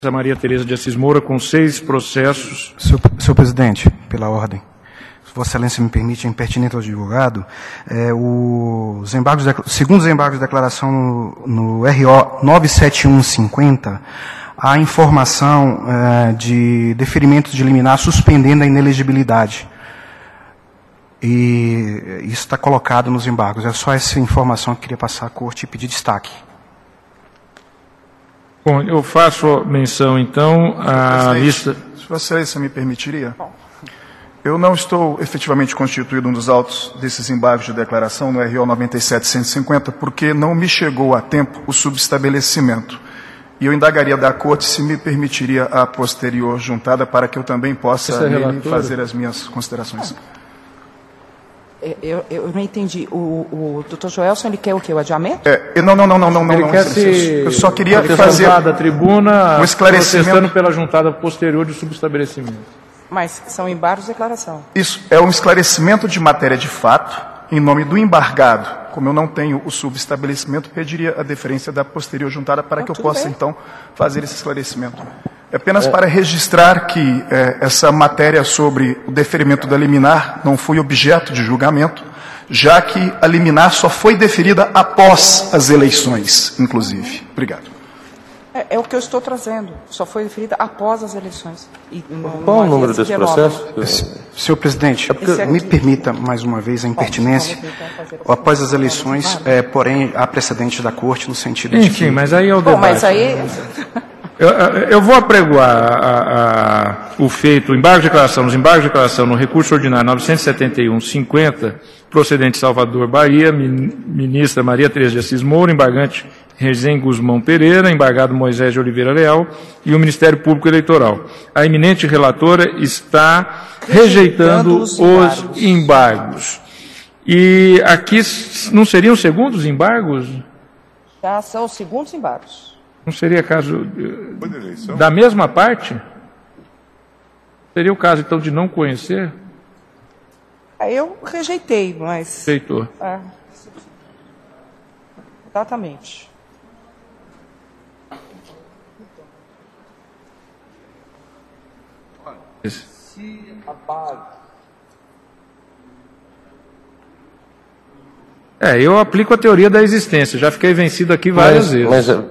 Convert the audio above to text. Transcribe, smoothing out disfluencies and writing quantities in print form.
Maria Tereza de Assis Moura, com 6 processos. Senhor presidente, pela ordem, se Vossa Excelência me permite, é impertinente ao advogado, segundo os embargos de declaração no RO 97150, há informação de deferimento de liminar suspendendo a inelegibilidade. E isso está colocado nos embargos. É só essa informação que eu queria passar à Corte e pedir destaque. Bom, eu faço menção, então, à lista... Se Vossa Excelência me permitiria, eu não estou efetivamente constituído um dos autos desses embargos de declaração no RO 97150, porque não me chegou a tempo o subestabelecimento. E eu indagaria da Corte se me permitiria a posterior juntada para que eu também possa fazer as minhas considerações. Eu não entendi. O doutor Joelson, ele quer o quê? O adiamento? Não. Ele quer ser... Eu só queria fazer a tribuna um esclarecimento. Protestando pela juntada posterior de subestabelecimento. Mas são embargos de declaração. Isso é um esclarecimento de matéria de fato, em nome do embargado. Como eu não tenho o subestabelecimento, pediria a deferência da posterior juntada para que eu possa, então, fazer esse esclarecimento. É apenas para registrar que essa matéria sobre o deferimento da liminar não foi objeto de julgamento, já que a liminar só foi deferida após as eleições, inclusive. Obrigado. É o que eu estou trazendo. Só foi deferida após as eleições. Qual o número desse processo? Senhor presidente, me permita mais uma vez a impertinência. Após as eleições, porém, há precedente da Corte no sentido de que... Enfim, mas aí é o debate. Bom, mas aí... Eu vou apregoar o feito, o embargo de declaração, os embargos de declaração no recurso ordinário 971-50, procedente de Salvador, Bahia, ministra Maria Tereza de Assis Moura, embargante Rezende Guzmão Pereira, embargado Moisés de Oliveira Leal e o Ministério Público Eleitoral. A eminente relatora está rejeitando os embargos. E aqui não seriam segundos embargos? Já são os segundos embargos. Não seria caso da mesma parte? Seria o caso, então, de não conhecer? Eu rejeitei, mas... Rejeitou. Exatamente. Eu aplico a teoria da existência. Já fiquei vencido aqui várias vezes. Mas